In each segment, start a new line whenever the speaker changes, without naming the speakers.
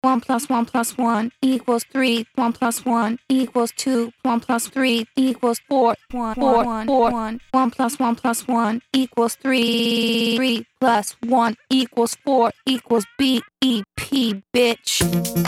1 plus 1 plus 1 equals 3. 1 plus 1 equals 2. 1 plus 3 equals 4. 1 plus 1 plus 1 equals 3. 3 plus 1 equals 4 equals BEP, bitch.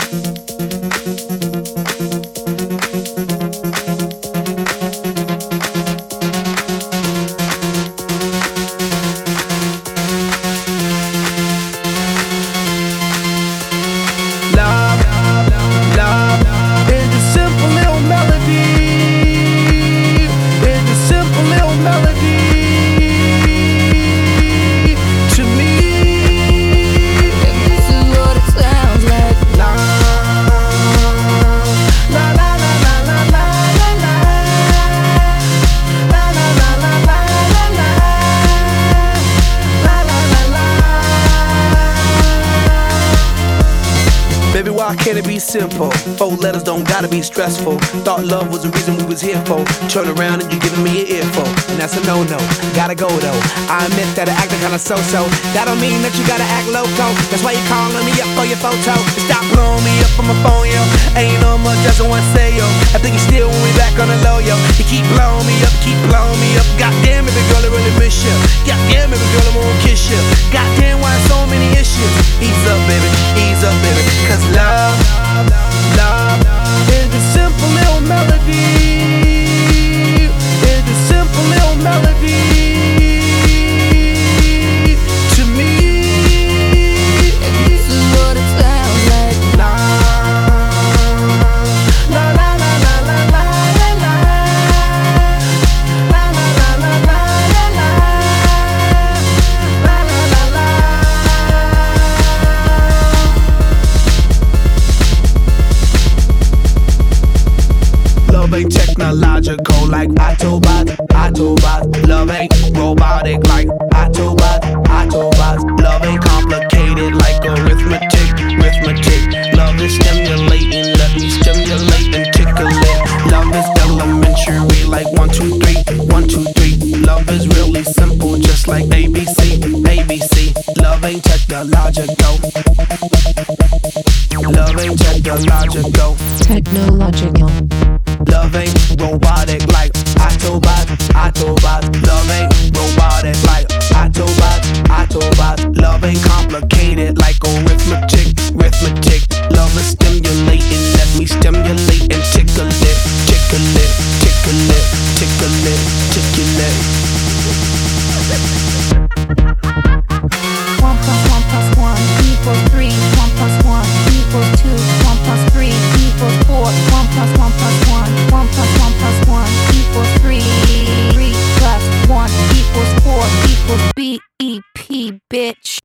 Baby, why can't it be simple? 4 letters don't gotta be stressful. Thought love was the reason we was here for. Turn around and you giving me an earful, and that's a no-no. Gotta go though. I admit that I acting kinda so-so. That don't mean that you gotta act loco. That's why you calling me up for your photo. Stop blowing me up on my phone, yo. Ain't no much else I wanna say, yo. I think you still want me back on the low, yo. You keep blowing me up, keep blowing me up. Goddamn, baby girl, I really miss you. Goddamn, baby girl, I wanna kiss you. Goddamn, why so many issues? Ease up, baby, cause love is a simple little melody. It's a simple little melody to me.
And this is what it sounds like.
La la la la la la la la la la la la la la la. Love ain't technological like Autobot. Love ain't robotic like Autobot. Love ain't complicated like arithmetic. Love is stimulating, let me stimulate and tickle it. Love is elementary like 1, 2, 3, 1, 2, 3. Love is really simple, just like ABC. Love ain't technological. Love ain't technological. Love ain't robotic like Autobot. Love ain't robotic like Autobot. Love ain't complicated like arithmetic. Love is stimulating, let me stimulate and tickle it.
1 plus 1 plus 1 equals 3. 1 plus 1 equals 2. 1 plus 3 equals 4. 1 plus 1 plus 1. 1 plus 1 plus 1 equals 3. 3 plus 1 equals 4 equals BEP, bitch.